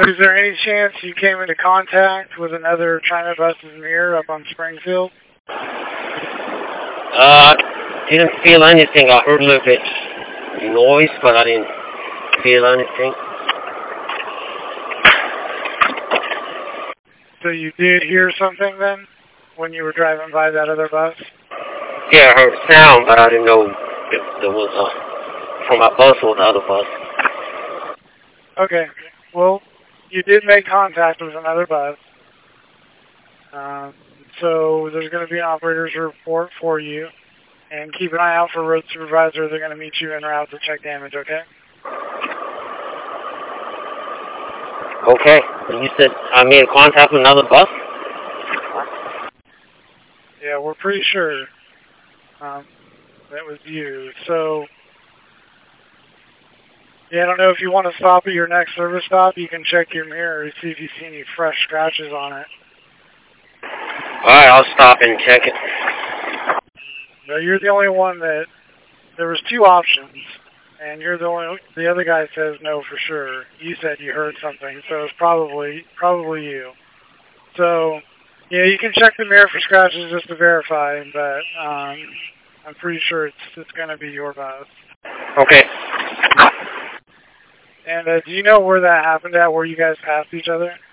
So is there any chance you came into contact with another China bus's mirror up on Springfield? Didn't feel anything. I heard a little bit noise, but I didn't feel anything. So you did hear something then, when you were driving by that other bus? Yeah, I heard sound, but I didn't know if there was from my bus or the other bus. Okay. Well, you did make contact with another bus. So there's going to be an operator's report for you. And keep an eye out for road supervisor. They're going to meet you en route to check damage, okay? Okay. And you said I made contact with another bus? Yeah, we're pretty sure that was you. So, yeah, I don't know if you want to stop at your next service stop. You can check your mirror to see if you see any fresh scratches on it. Alright, I'll stop and check it. No, you're the only one that... There was two options, and you're the other guy says no for sure. You said you heard something, so it's probably you. So, yeah, you can check the mirror for scratches just to verify, but I'm pretty sure it's going to be your bus. Okay. And do you know where that happened at, where you guys passed each other?